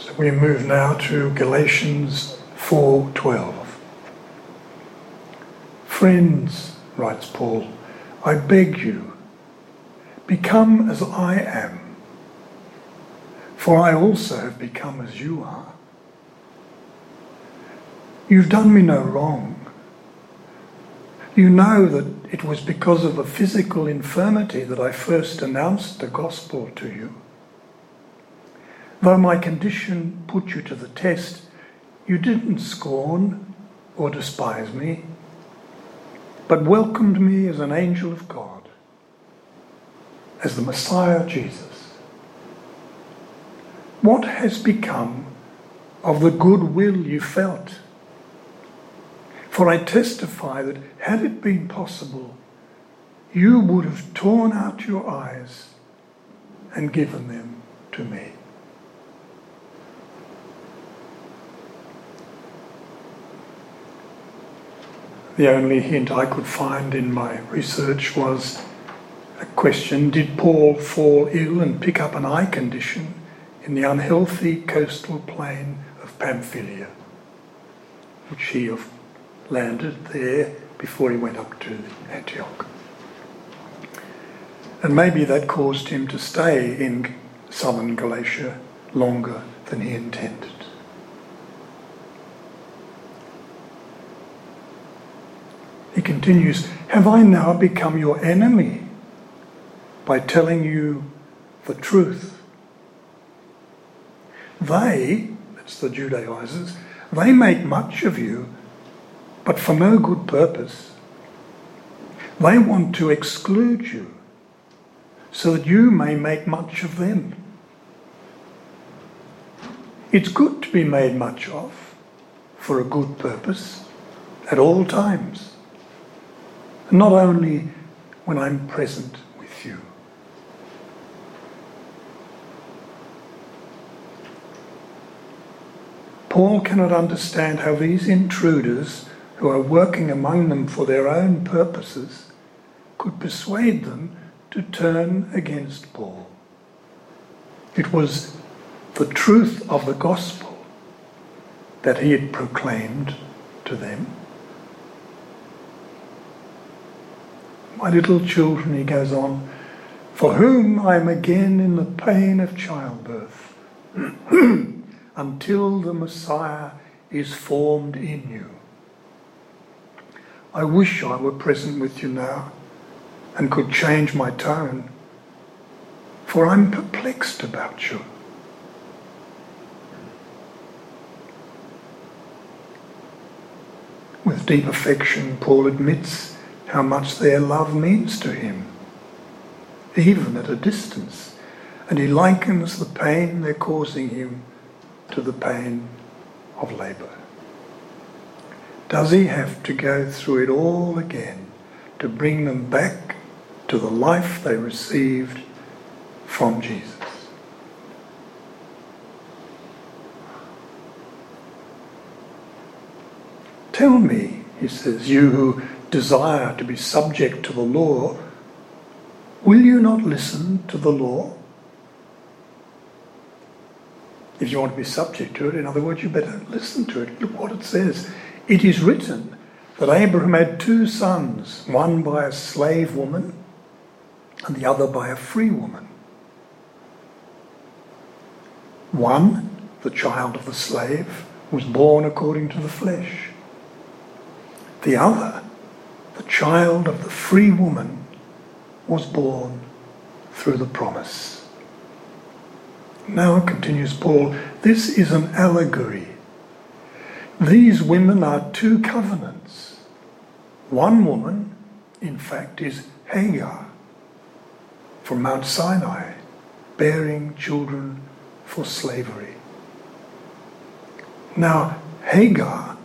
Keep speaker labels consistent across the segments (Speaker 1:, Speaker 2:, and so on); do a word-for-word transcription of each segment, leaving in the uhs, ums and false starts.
Speaker 1: So we move now to Galatians four twelve. Friends, writes Paul, I beg you, become as I am, for I also have become as you are. You've done me no wrong. You know that it was because of a physical infirmity that I first announced the gospel to you. Though my condition put you to the test, you didn't scorn or despise me, but welcomed me as an angel of God, as the Messiah Jesus. What has become of the goodwill you felt? For I testify that had it been possible, you would have torn out your eyes and given them to me. The only hint I could find in my research was a question: did Paul fall ill and pick up an eye condition in the unhealthy coastal plain of Pamphylia, which he of landed there before he went up to Antioch? And maybe that caused him to stay in southern Galatia longer than he intended. He continues, have I now become your enemy by telling you the truth? They, that's the Judaizers, they make much of you, but for no good purpose. They want to exclude you so that you may make much of them. It's good to be made much of for a good purpose at all times. Not only when I'm present with you. Paul cannot understand how these intruders, who are working among them for their own purposes, could persuade them to turn against Paul. It was the truth of the gospel that he had proclaimed to them. My little children, he goes on, for whom I am again in the pain of childbirth, until the Messiah is formed in you. I wish I were present with you now and could change my tone, for I'm perplexed about you. With deep affection, Paul admits how much their love means to him, even at a distance, and he likens the pain they're causing him to the pain of labour. Does he have to go through it all again to bring them back to the life they received from Jesus? Tell me, he says, you who desire to be subject to the law, will you not listen to the law? If you want to be subject to it, in other words, you better listen to it. Look what it says. It is written that Abraham had two sons, one by a slave woman and the other by a free woman. One, the child of the slave, was born according to the flesh. The other, the child of the free woman, was born through the promise. Now, continues Paul, this is an allegory. These women are two covenants. One woman, in fact, is Hagar from Mount Sinai, bearing children for slavery. Now, Hagar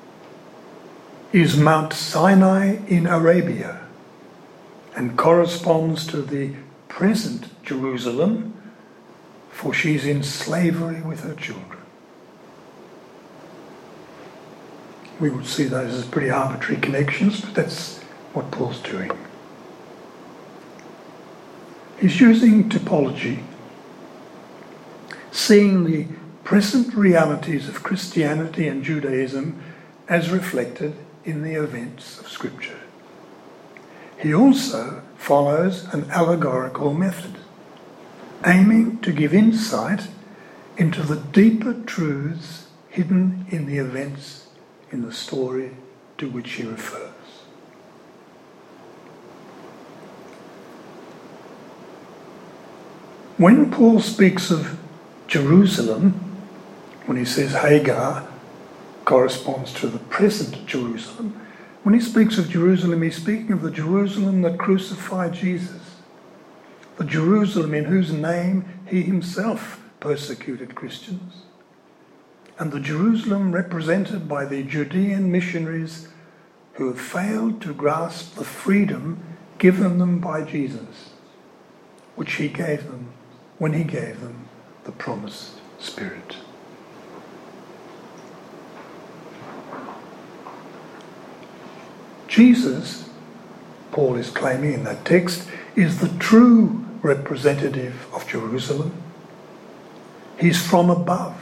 Speaker 1: is Mount Sinai in Arabia and corresponds to the present Jerusalem, for she's in slavery with her children. We would see those as pretty arbitrary connections, but that's what Paul's doing. He's using typology, seeing the present realities of Christianity and Judaism as reflected in the events of Scripture. He also follows an allegorical method, aiming to give insight into the deeper truths hidden in the events in the story to which he refers. When Paul speaks of Jerusalem, when he says Hagar corresponds to the present Jerusalem, when he speaks of Jerusalem, he's speaking of the Jerusalem that crucified Jesus, the Jerusalem in whose name he himself persecuted Christians, and the Jerusalem represented by the Judean missionaries who have failed to grasp the freedom given them by Jesus, which he gave them when he gave them the promised Spirit. Jesus, Paul is claiming in that text, is the true representative of Jerusalem. He's from above.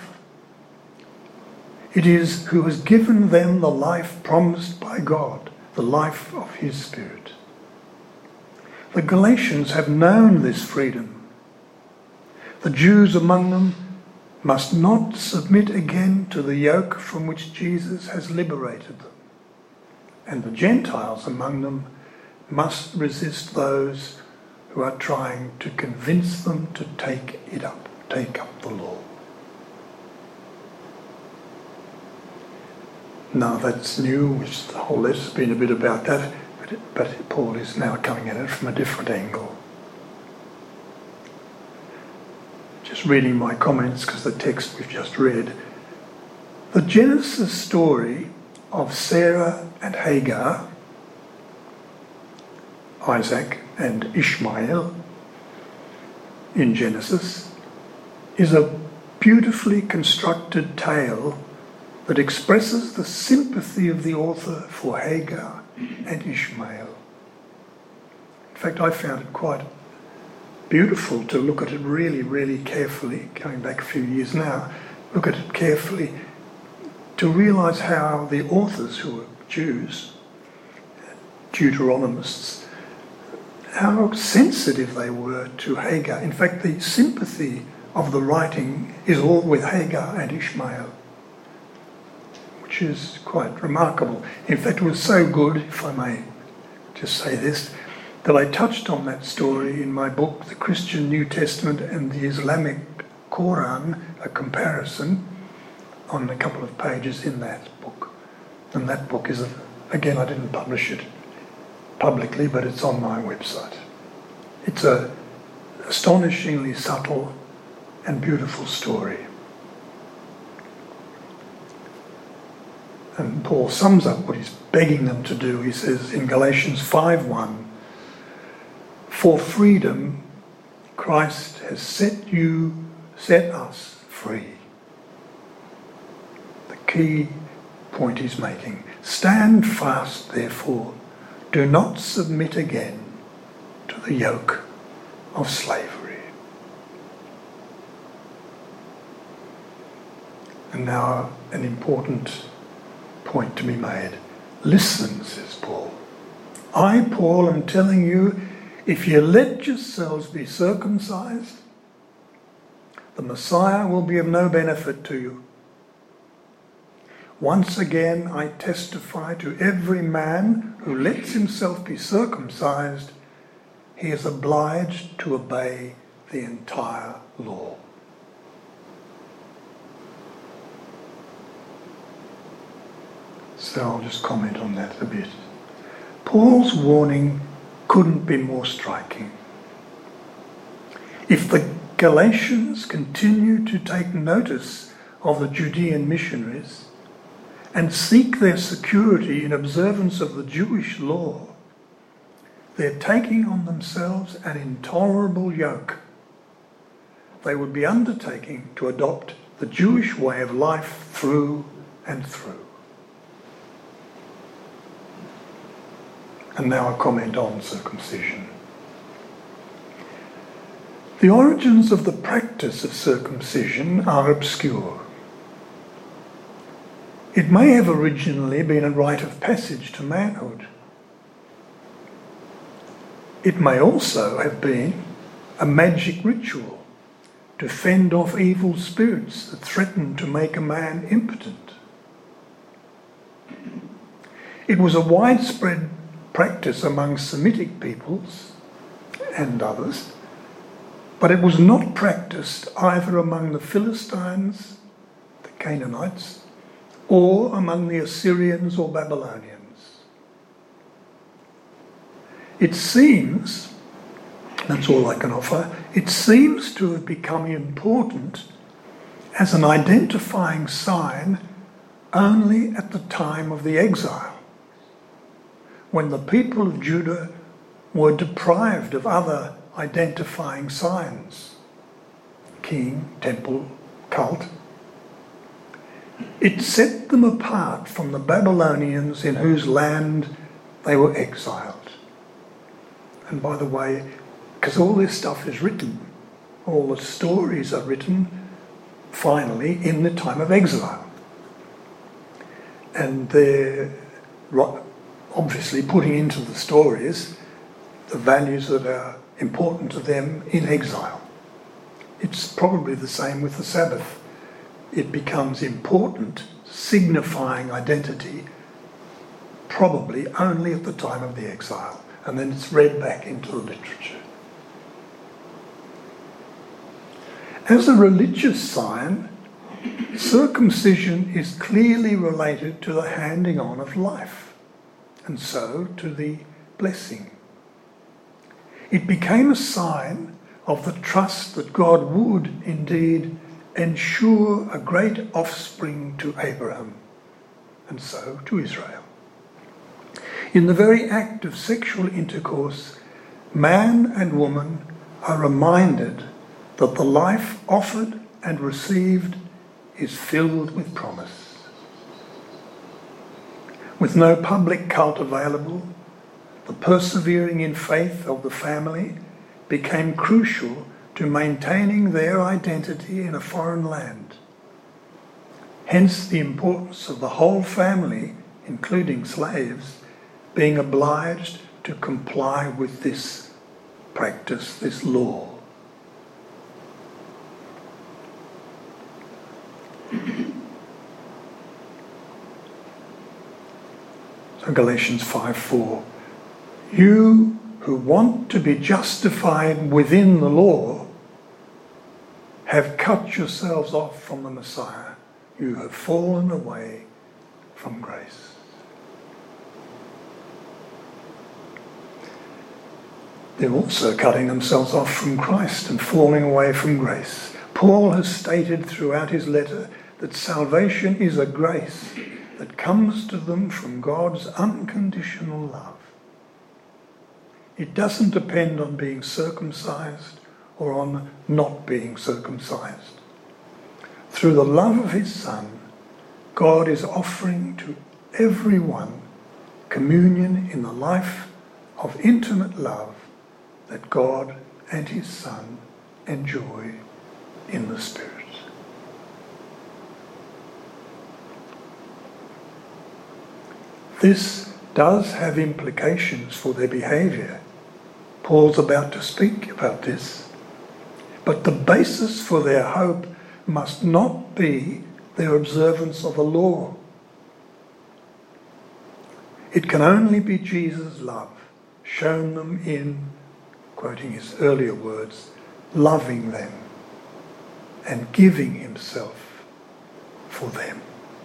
Speaker 1: It is who has given them the life promised by God, the life of his Spirit. The Galatians have known this freedom. The Jews among them must not submit again to the yoke from which Jesus has liberated them. And the Gentiles among them must resist those who are trying to convince them to take it up, take up the law. Now that's new, which the whole letter's been a bit about that, but, it, but Paul is now coming at it from a different angle. Just reading my comments because the text we've just read. The Genesis story of Sarah and Hagar, Isaac and Ishmael in Genesis, is a beautifully constructed tale that expresses the sympathy of the author for Hagar and Ishmael. In fact, I found it quite beautiful to look at it really, really carefully, going back a few years now, look at it carefully to realise how the authors, who were Jews, Deuteronomists, how sensitive they were to Hagar. In fact, the sympathy of the writing is all with Hagar and Ishmael, which is quite remarkable. In fact, it was so good, if I may just say this, that I touched on that story in my book, The Christian New Testament and the Islamic Quran, a comparison, on a couple of pages in that book. And that book is, again, I didn't publish it publicly, but it's on my website. It's a astonishingly subtle and beautiful story. And Paul sums up what he's begging them to do. He says in Galatians five one, "For freedom Christ has set you, set us free." The key point he's making. "Stand fast, therefore. Do not submit again to the yoke of slavery." And now an important point to be made. "Listen," says Paul. "I, Paul, am telling you, if you let yourselves be circumcised, the Messiah will be of no benefit to you. Once again, I testify to every man who lets himself be circumcised, he is obliged to obey the entire law." So I'll just comment on that a bit. Paul's warning couldn't be more striking. If the Galatians continue to take notice of the Judean missionaries and seek their security in observance of the Jewish law, they're taking on themselves an intolerable yoke. They would be undertaking to adopt the Jewish way of life through and through. And now a comment on circumcision. The origins of the practice of circumcision are obscure. It may have originally been a rite of passage to manhood. It may also have been a magic ritual to fend off evil spirits that threatened to make a man impotent. It was a widespread practice among Semitic peoples and others, but it was not practiced either among the Philistines, the Canaanites, or among the Assyrians or Babylonians. It seems, that's all I can offer, it seems to have become important as an identifying sign only at the time of the exile, when the people of Judah were deprived of other identifying signs, king, temple, cult. It set them apart from the Babylonians in whose land they were exiled. And by the way, because all this stuff is written, all the stories are written finally in the time of exile. And they're obviously putting into the stories the values that are important to them in exile. It's probably the same with the Sabbath. It becomes important, signifying identity, probably only at the time of the exile, and then it's read back into the literature. As a religious sign, circumcision is clearly related to the handing on of life, and so to the blessing. It became a sign of the trust that God would indeed ensure a great offspring to Abraham, and so to Israel. In the very act of sexual intercourse, man and woman are reminded that the life offered and received is filled with promise. With no public cult available, the persevering in faith of the family became crucial to maintaining their identity in a foreign land. Hence the importance of the whole family, including slaves, being obliged to comply with this practice, this law. So Galatians five four. You who want to be justified within the law have cut yourselves off from the Messiah. You have fallen away from grace. They're also cutting themselves off from Christ and falling away from grace. Paul has stated throughout his letter that salvation is a grace that comes to them from God's unconditional love. It doesn't depend on being circumcised or on not being circumcised. Through the love of his Son, God is offering to everyone communion in the life of intimate love that God and his Son enjoy in the Spirit. This does have implications for their behaviour. Paul's about to speak about this. But the basis for their hope must not be their observance of the law. It can only be Jesus' love, shown them in, quoting his earlier words, loving them and giving himself for them.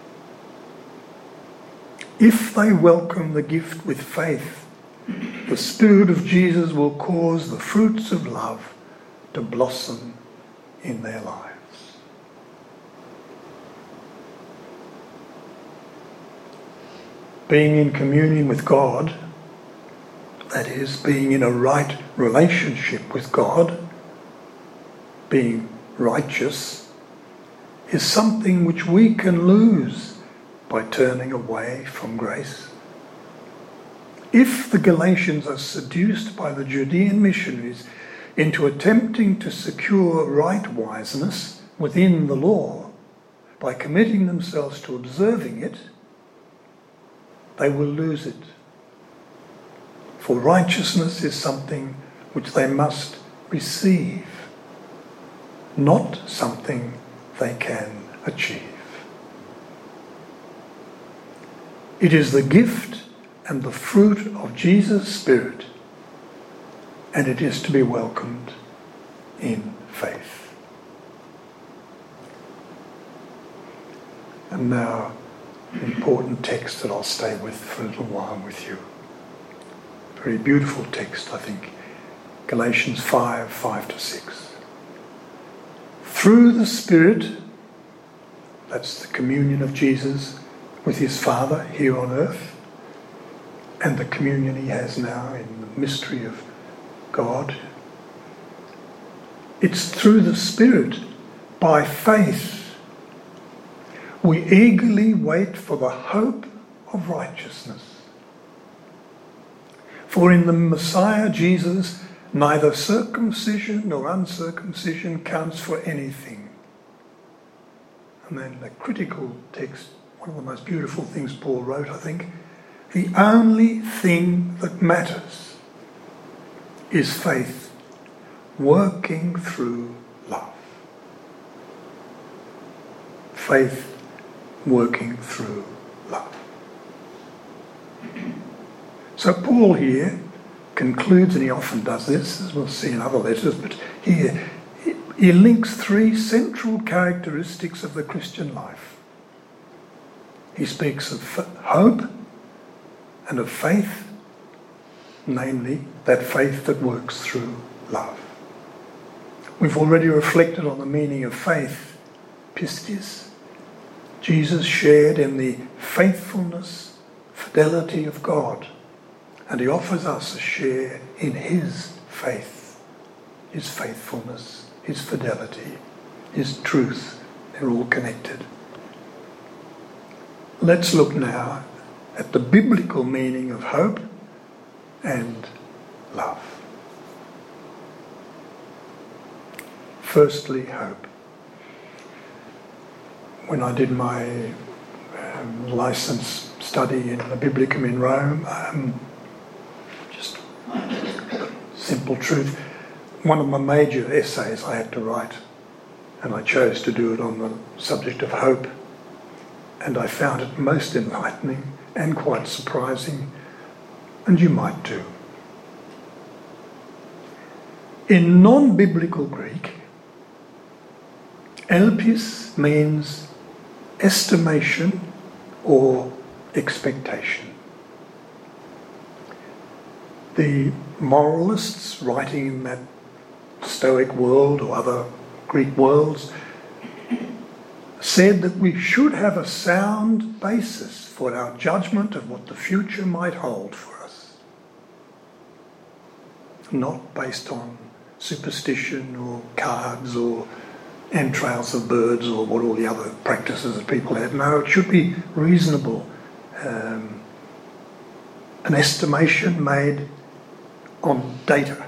Speaker 1: If they welcome the gift with faith, the Spirit of Jesus will cause the fruits of love to blossom in their lives. Being in communion with God, that is, being in a right relationship with God, being righteous, is something which we can lose by turning away from grace. If the Galatians are seduced by the Judean missionaries into attempting to secure right wiseness within the law by committing themselves to observing it, they will lose it. For righteousness is something which they must receive, not something they can achieve. It is the gift and the fruit of Jesus' Spirit, and it is to be welcomed in faith. And now, an important text that I'll stay with for a little while with you. Very beautiful text, I think. Galatians five, five to six. Through the Spirit, that's the communion of Jesus with his Father here on earth, and the communion he has now in the mystery of God. It's through the Spirit, by faith, we eagerly wait for the hope of righteousness. For in the Messiah Jesus, neither circumcision nor uncircumcision counts for anything. And then the critical text, one of the most beautiful things Paul wrote, I think, the only thing that matters is faith working through love. Faith working through love. So Paul here concludes, and he often does this, as we'll see in other letters, but here he links three central characteristics of the Christian life. He speaks of hope and of faith, namely that faith that works through love. We've already reflected on the meaning of faith, pistis. Jesus shared in the faithfulness, fidelity of God, and he offers us a share in his faith, his faithfulness, his fidelity, his truth. They're all connected. Let's look now at the biblical meaning of hope and love. Firstly, hope. When I did my um, license study in the Biblicum in Rome, um, just simple truth, one of my major essays I had to write, and I chose to do it on the subject of hope, and I found it most enlightening and quite surprising, and you might too. In non-biblical Greek, elpis means estimation or expectation. The moralists writing in that Stoic world or other Greek worlds said that we should have a sound basis for our judgment of what the future might hold for us, not based on superstition or cards or entrails of birds or what all the other practices that people had. No, it should be reasonable. Um, an estimation made on data.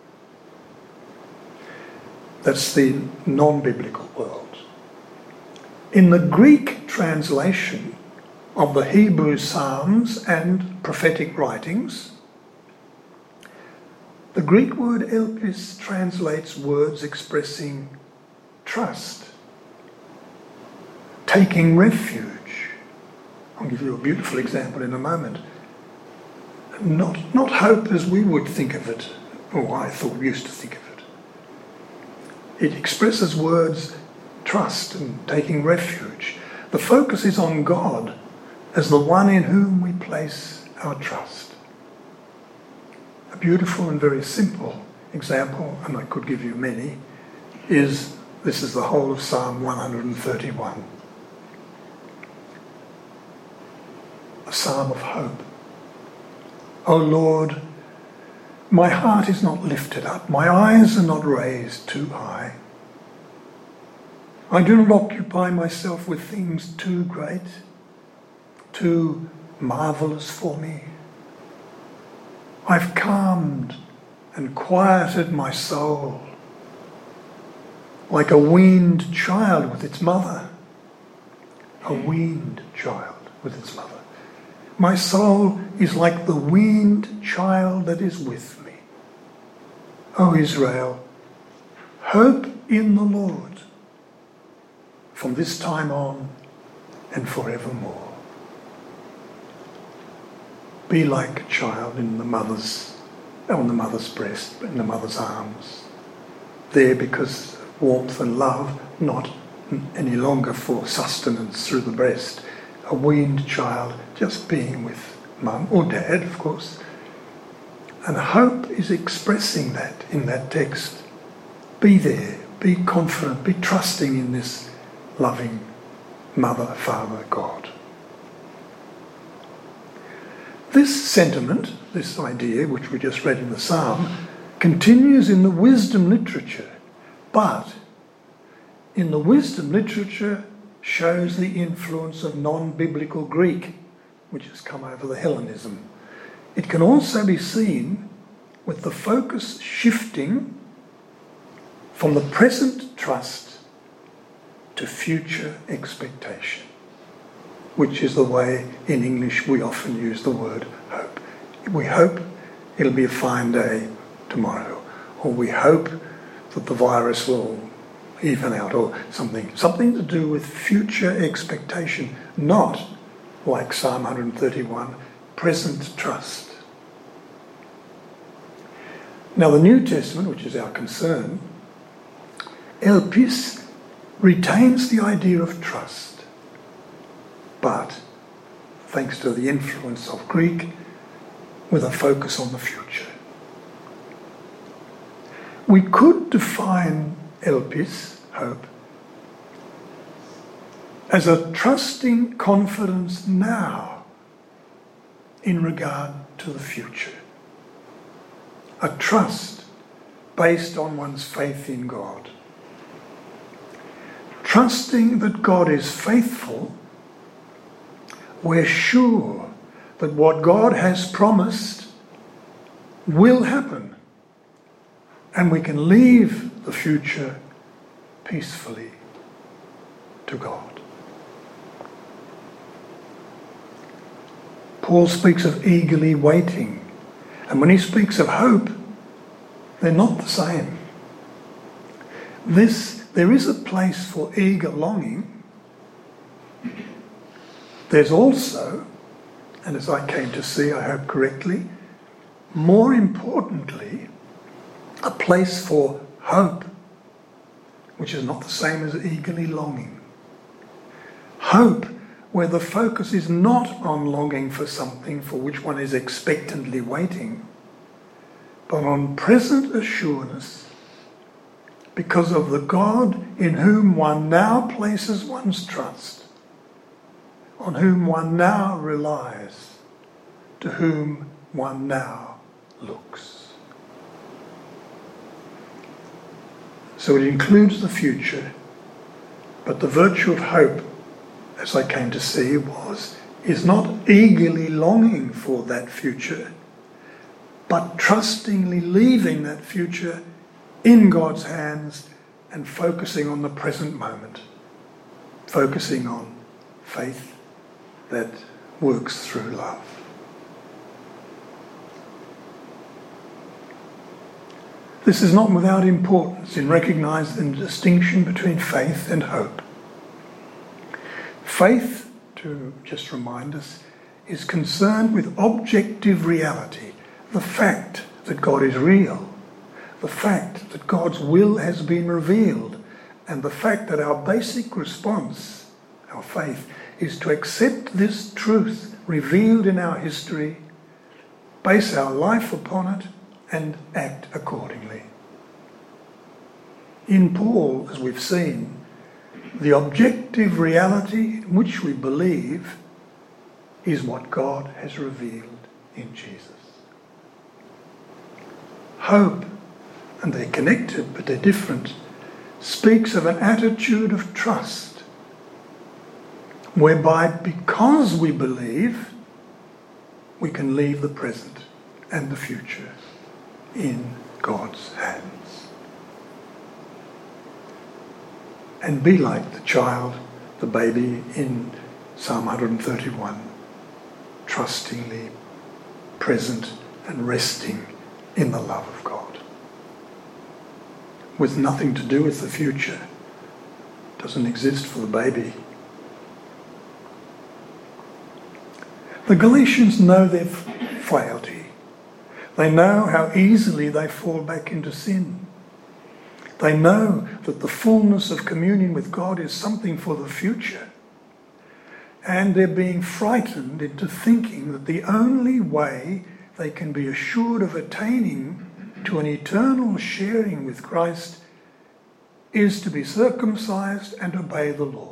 Speaker 1: That's the non-biblical world. In the Greek translation of the Hebrew Psalms and prophetic writings, the Greek word elpis translates words expressing trust, taking refuge. I'll give you a beautiful example in a moment. Not, not hope as we would think of it, or I thought we used to think of it. It expresses words trust and taking refuge. The focus is on God as the one in whom we place our trust. A beautiful and very simple example, and I could give you many, is this is the whole of Psalm one thirty-one. A psalm of hope. O Lord, my heart is not lifted up, my eyes are not raised too high. I do not occupy myself with things too great, too marvellous for me. I've calmed and quieted my soul, like a weaned child with its mother. A weaned child with its mother. My soul is like the weaned child that is with me. O Israel, hope in the Lord from this time on and forevermore. Be like a child in the mother's, on the mother's breast, in the mother's arms. There because of warmth and love, not any longer for sustenance through the breast. A weaned child just being with mum or dad, of course. And hope is expressing that in that text. Be there, be confident, be trusting in this loving mother, father, God. This sentiment, this idea, which we just read in the psalm, continues in the wisdom literature, but in the wisdom literature shows the influence of non-biblical Greek, which has come over the Hellenism. It can also be seen with the focus shifting from the present trust to future expectation, which is the way in English we often use the word hope. We hope it'll be a fine day tomorrow, or we hope that the virus will even out, or something. Something to do with future expectation, not, like Psalm one thirty-one, present trust. Now the New Testament, which is our concern, Elpis retains the idea of trust, but, thanks to the influence of Greek, with a focus on the future. We could define Elpis, hope, as a trusting confidence now in regard to the future. A trust based on one's faith in God. Trusting that God is faithful, we're sure that what God has promised will happen, and we can leave the future peacefully to God. Paul speaks of eagerly waiting, and when he speaks of hope, they're not the same. This, there is a place for eager longing. There's also, and as I came to see, I hope correctly, more importantly, a place for hope, which is not the same as eagerly longing. Hope, where the focus is not on longing for something for which one is expectantly waiting, but on present assurance because of the God in whom one now places one's trust, on whom one now relies, to whom one now looks. So it includes the future, but the virtue of hope, as I came to see, was, is not eagerly longing for that future, but trustingly leaving that future in God's hands and focusing on the present moment, focusing on faith that works through love. This is not without importance in recognising the distinction between faith and hope. Faith, to just remind us, is concerned with objective reality, the fact that God is real, the fact that God's will has been revealed, and the fact that our basic response, our faith, is to accept this truth revealed in our history, base our life upon it, and act accordingly. In Paul, as we've seen, the objective reality in which we believe is what God has revealed in Jesus. Hope, and they're connected but they're different, speaks of an attitude of trust, whereby because we believe, we can leave the present and the future in God's hands. And be like the child, the baby in Psalm one thirty-one, trustingly present and resting in the love of God, with nothing to do with the future. Doesn't exist for the baby. The Galatians know their frailty. They know how easily they fall back into sin. They know that the fullness of communion with God is something for the future. And they're being frightened into thinking that the only way they can be assured of attaining to an eternal sharing with Christ is to be circumcised and obey the law.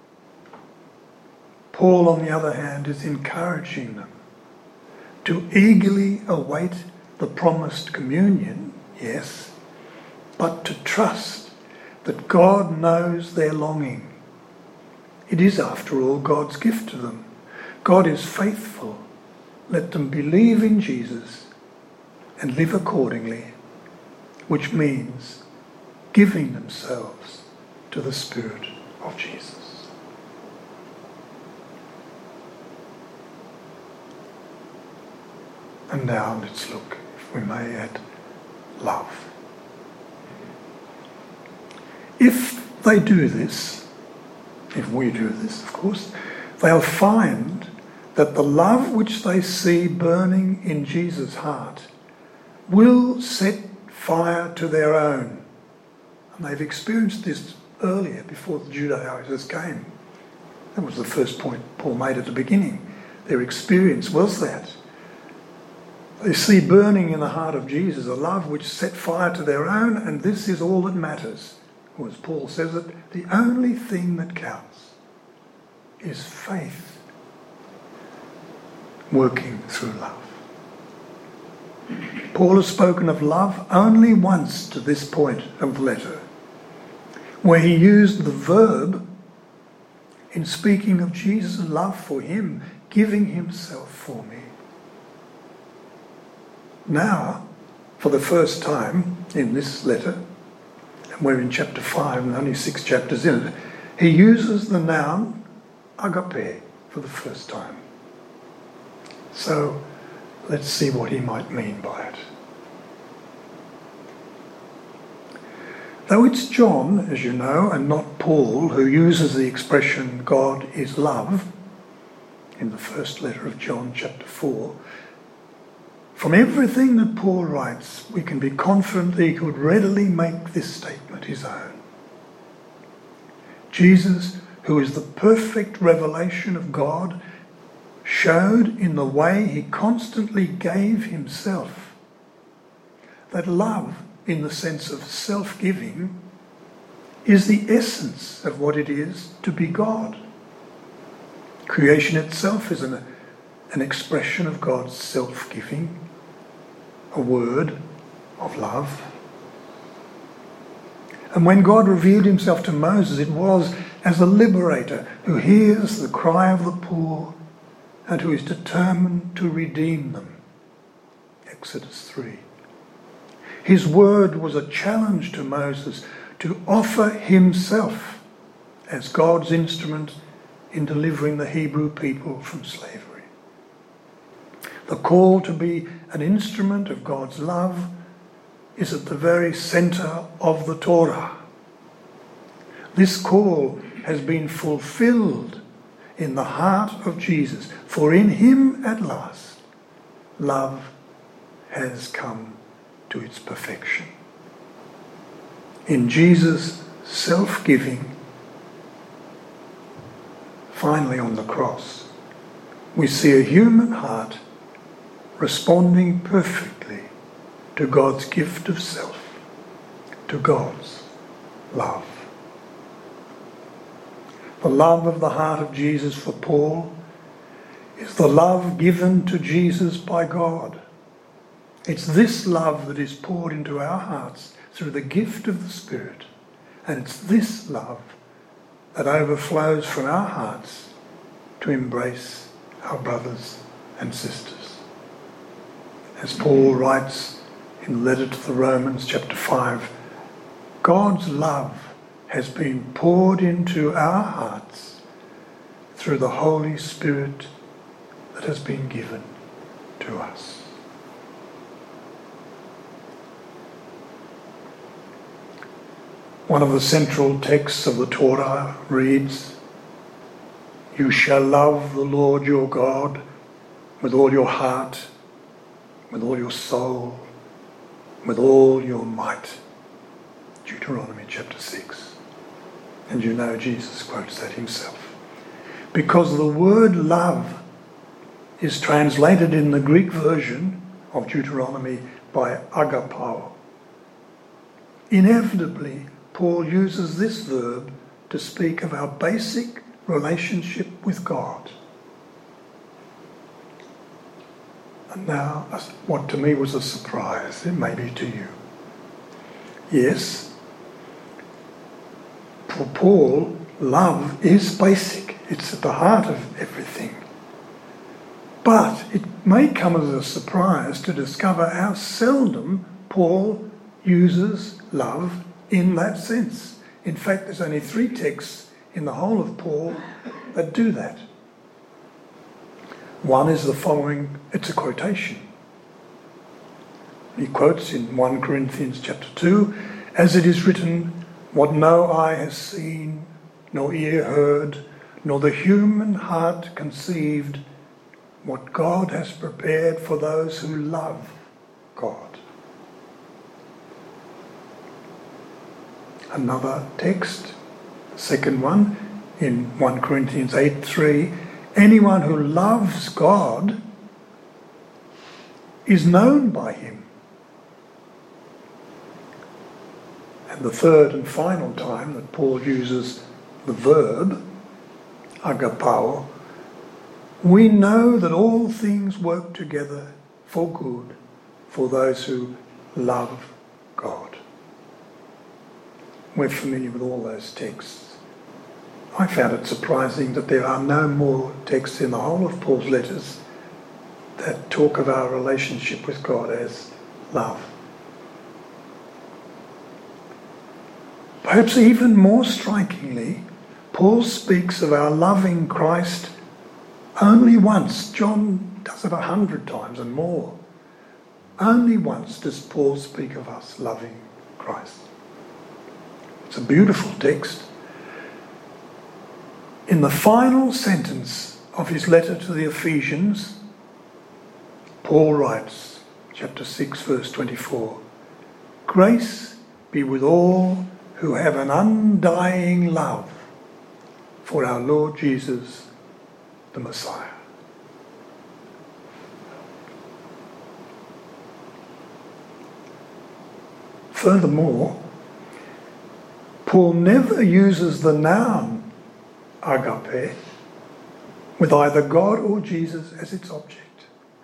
Speaker 1: Paul, on the other hand, is encouraging them to eagerly await the promised communion, yes, but to trust that God knows their longing. It is, after all, God's gift to them. God is faithful. Let them believe in Jesus and live accordingly, which means giving themselves to the Spirit of Jesus. And now let's look, if we may, at love. If they do this, if we do this, of course, they'll find that the love which they see burning in Jesus' heart will set fire to their own. And they've experienced this earlier, before the Judaizers came. That was the first point Paul made at the beginning. Their experience was that. They see burning in the heart of Jesus a love which set fire to their own, and this is all that matters. Or as Paul says it, the only thing that counts is faith working through love. Paul has spoken of love only once to this point of the letter, where he used the verb in speaking of Jesus' love for him, giving himself for me. Now, for the first time in this letter, and we're in chapter five and only six chapters in it, he uses the noun agape for the first time. So let's see what he might mean by it. Though it's John, as you know, and not Paul, who uses the expression God is love in the first letter of John, chapter four, from everything that Paul writes, we can be confident that he could readily make this statement his own. Jesus, who is the perfect revelation of God, showed in the way he constantly gave himself that love, in the sense of self-giving, is the essence of what it is to be God. Creation itself is an, an expression of God's self-giving, a word of love. And when God revealed himself to Moses, it was as a liberator who hears the cry of the poor and who is determined to redeem them. Exodus three. His word was a challenge to Moses to offer himself as God's instrument in delivering the Hebrew people from slavery. The call to be an instrument of God's love is at the very centre of the Torah. This call has been fulfilled in the heart of Jesus, for in him at last love has come to its perfection. In Jesus' self-giving, finally on the cross, we see a human heart responding perfectly to God's gift of self, to God's love. The love of the heart of Jesus for Paul is the love given to Jesus by God. It's this love that is poured into our hearts through the gift of the Spirit, and it's this love that overflows from our hearts to embrace our brothers and sisters. As Paul writes in the letter to the Romans, chapter five, God's love has been poured into our hearts through the Holy Spirit that has been given to us. One of the central texts of the Torah reads, "You shall love the Lord your God with all your heart, with all your soul, with all your might." Deuteronomy chapter six. And you know Jesus quotes that himself. Because the word love is translated in the Greek version of Deuteronomy by agapao. Inevitably, Paul uses this verb to speak of our basic relationship with God. And now, what to me was a surprise, it may be to you. Yes, for Paul, love is basic. It's at the heart of everything. But it may come as a surprise to discover how seldom Paul uses love in that sense. In fact, there's only three texts in the whole of Paul that do that. One is the following, it's a quotation. He quotes in First Corinthians chapter two, "As it is written, what no eye has seen, nor ear heard, nor the human heart conceived, what God has prepared for those who love God." Another text, the second one, in First Corinthians eight three, "Anyone who loves God is known by him." And the third and final time that Paul uses the verb, agapao, "We know that all things work together for good for those who love God." We're familiar with all those texts. I found it surprising that there are no more texts in the whole of Paul's letters that talk of our relationship with God as love. Perhaps even more strikingly, Paul speaks of our loving Christ only once. John does it a hundred times and more. Only once does Paul speak of us loving Christ. It's a beautiful text. In the final sentence of his letter to the Ephesians, Paul writes, chapter six, verse twenty-four, "Grace be with all who have an undying love for our Lord Jesus, the Messiah." Furthermore, Paul never uses the noun agape with either God or Jesus as its object.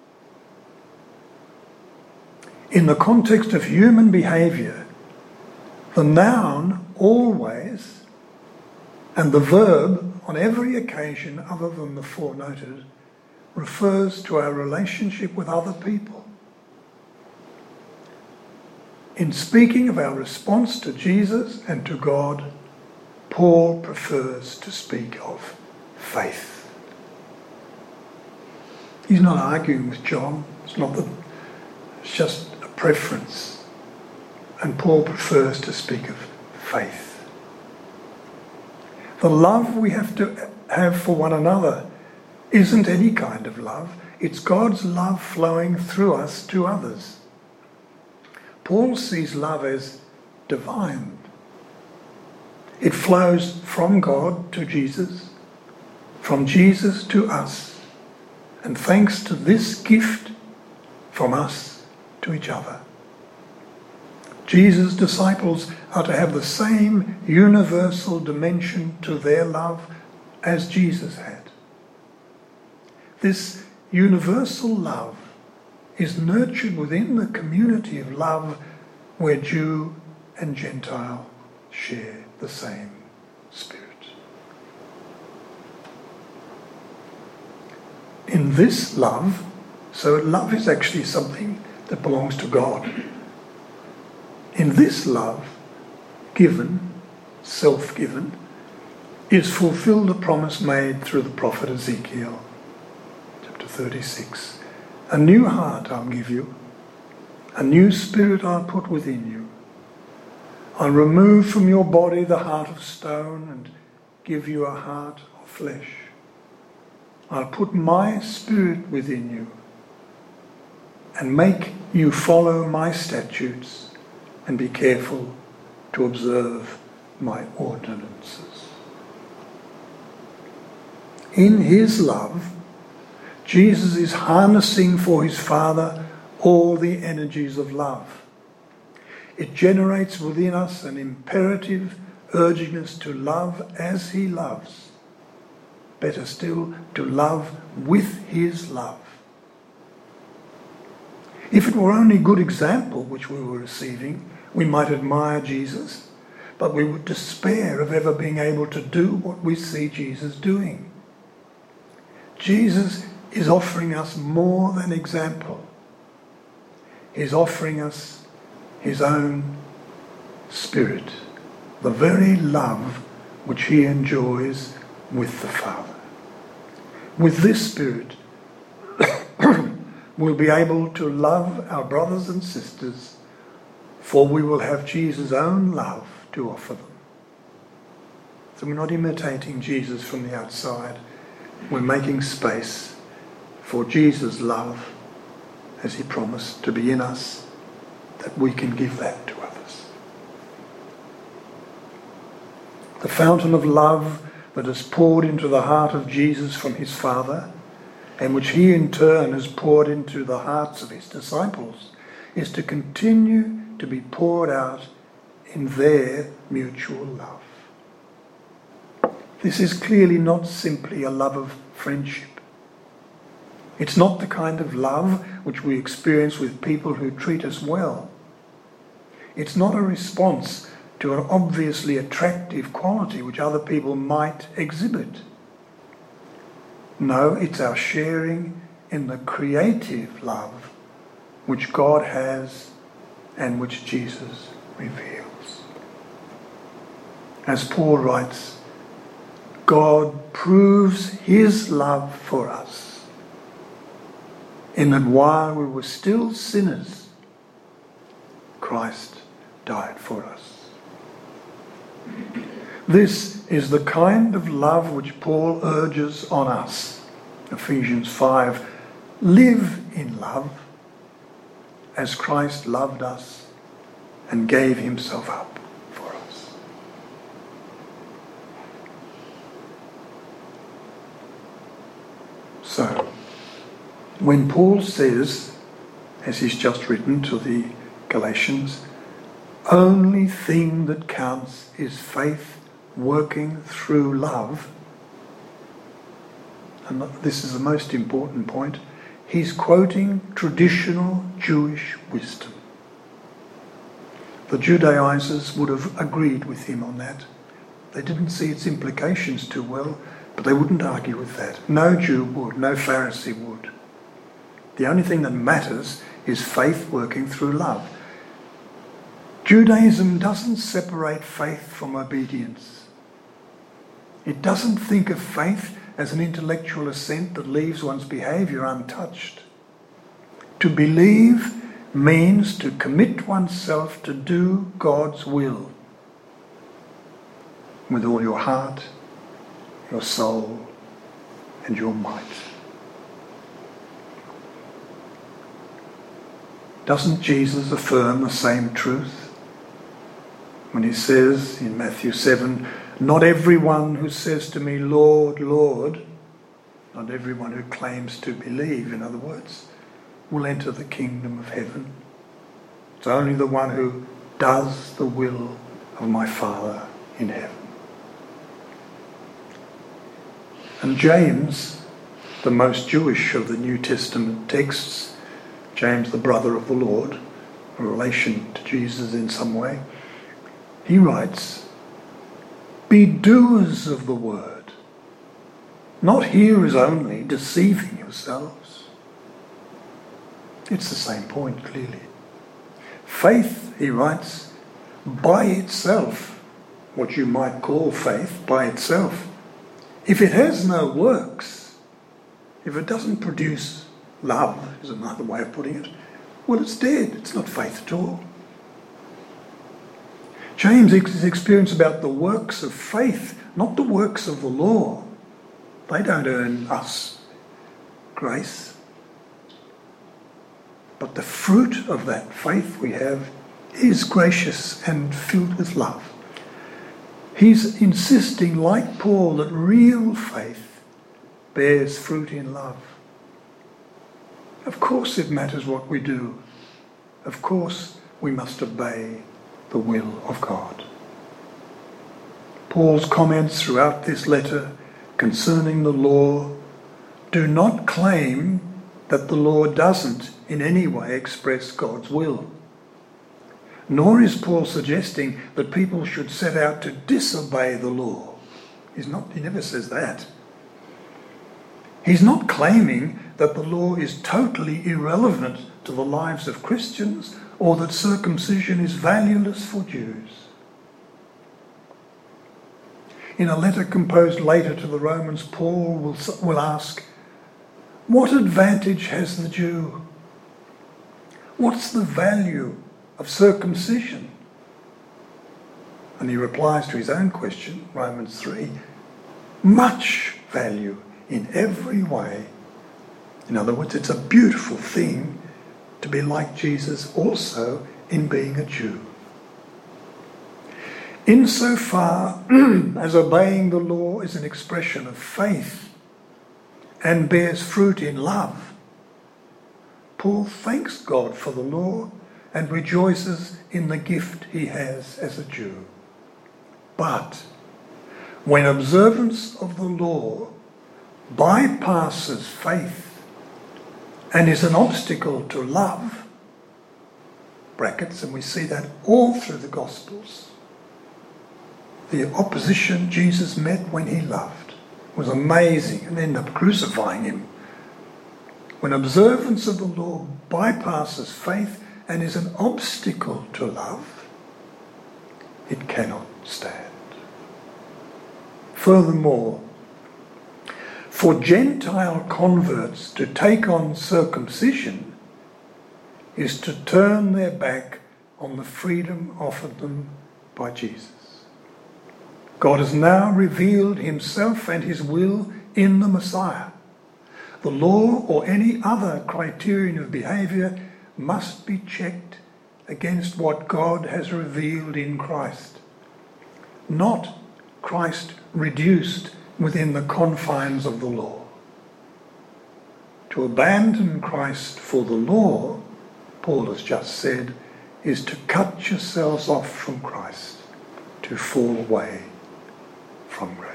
Speaker 1: In the context of human behaviour, the noun always and the verb on every occasion other than the four noted refers to our relationship with other people. In speaking of our response to Jesus and to God, Paul prefers to speak of faith. He's not arguing with John. It's not that, it's just a preference. And Paul prefers to speak of faith. The love we have to have for one another isn't any kind of love. It's God's love flowing through us to others. Paul sees love as divine. It flows from God to Jesus, from Jesus to us, and thanks to this gift from us to each other. Jesus' disciples are to have the same universal dimension to their love as Jesus had. This universal love is nurtured within the community of love where Jew and Gentile share the same Spirit. In this love, so love is actually something that belongs to God, In this love, given, self-given, is fulfilled the promise made through the prophet Ezekiel, chapter thirty-six. A new heart I'll give you, a new spirit I'll put within you. I'll remove from your body the heart of stone and give you a heart of flesh. I'll put my spirit within you and make you follow my statutes and be careful to observe my ordinances. In his love, Jesus is harnessing for his Father all the energies of love. It generates within us an imperative urging us to love as he loves. Better still, to love with his love. If it were only good example which we were receiving, we might admire Jesus, but we would despair of ever being able to do what we see Jesus doing. Jesus is offering us more than example. He's offering us his own Spirit, the very love which he enjoys with the Father. With this Spirit, we'll be able to love our brothers and sisters, for we will have Jesus' own love to offer them. So we're not imitating Jesus from the outside. We're making space for Jesus' love, as he promised, to be in us, that we can give that to others. The fountain of love that is poured into the heart of Jesus from his Father, and which he in turn has poured into the hearts of his disciples, is to continue to be poured out in their mutual love. This is clearly not simply a love of friendship. It's not the kind of love which we experience with people who treat us well. It's not a response to an obviously attractive quality which other people might exhibit. No, it's our sharing in the creative love which God has and which Jesus reveals. As Paul writes, God proves his love for us, in that while we were still sinners, Christ died for us. This is the kind of love which Paul urges on us. Ephesians five, live in love as Christ loved us and gave himself up for us. So, when Paul says, as he's just written to the Galatians, only thing that counts is faith working through love, and this is the most important point, he's quoting traditional Jewish wisdom. The Judaizers would have agreed with him on that. They didn't see its implications too well, but they wouldn't argue with that. No Jew would, no Pharisee would. The only thing that matters is faith working through love. Judaism doesn't separate faith from obedience. It doesn't think of faith as an intellectual assent that leaves one's behaviour untouched. To believe means to commit oneself to do God's will with all your heart, your soul, and your might. Doesn't Jesus affirm the same truth when he says in Matthew seven, not everyone who says to me, Lord, Lord, not everyone who claims to believe, in other words, will enter the kingdom of heaven. It's only the one who does the will of my Father in heaven. And James, the most Jewish of the New Testament texts, James, the brother of the Lord, a relation to Jesus in some way, he writes, be doers of the word, not hearers only, deceiving yourselves. It's the same point, clearly. Faith he writes, by itself, what you might call faith, by itself, if it has no works, if it doesn't produce love, is another way of putting it, well, it's dead. It's not faith at all. James is experience about the works of faith, not the works of the law. They don't earn us grace. But the fruit of that faith we have is gracious and filled with love. He's insisting, like Paul, that real faith bears fruit in love. Of course it matters what we do. Of course we must obey the will of God. Paul's comments throughout this letter concerning the law do not claim that the law doesn't in any way express God's will. Nor is Paul suggesting that people should set out to disobey the law. He's not, he never says that. He's not claiming that the law is totally irrelevant to the lives of Christians or that circumcision is valueless for Jews. In a letter composed later to the Romans, Paul will, will ask, what advantage has the Jew? What's the value of circumcision? And he replies to his own question, Romans three, much value in every way. In other words, it's a beautiful thing to be like Jesus also in being a Jew. Insofar as obeying the law is an expression of faith and bears fruit in love, Paul thanks God for the law and rejoices in the gift he has as a Jew. But when observance of the law bypasses faith and is an obstacle to love, brackets, and we see that all through the Gospels, the opposition Jesus met when he loved was amazing and ended up crucifying him. When observance of the law bypasses faith and is an obstacle to love, it cannot stand. Furthermore, for Gentile converts to take on circumcision is to turn their back on the freedom offered them by Jesus. God has now revealed himself and his will in the Messiah. The law or any other criterion of behaviour must be checked against what God has revealed in Christ, not Christ reduced within the confines of the law. To abandon Christ for the law, Paul has just said, is to cut yourselves off from Christ, to fall away from grace.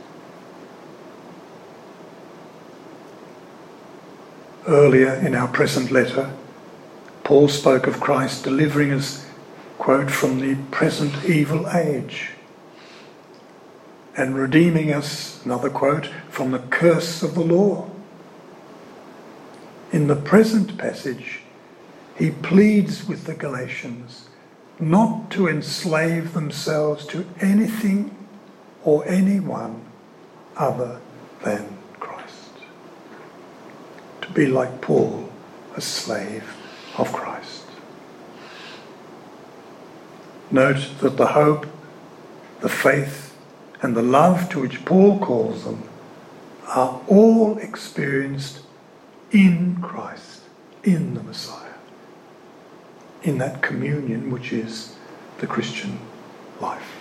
Speaker 1: Earlier in our present letter, Paul spoke of Christ delivering us, quote, from the present evil age and redeeming us, another quote, from the curse of the law. In the present passage, he pleads with the Galatians not to enslave themselves to anything or anyone other than Christ. To be like Paul, a slave of Christ. Note that the hope, the faith, and the love to which Paul calls them are all experienced in Christ, in the Messiah, in that communion which is the Christian life.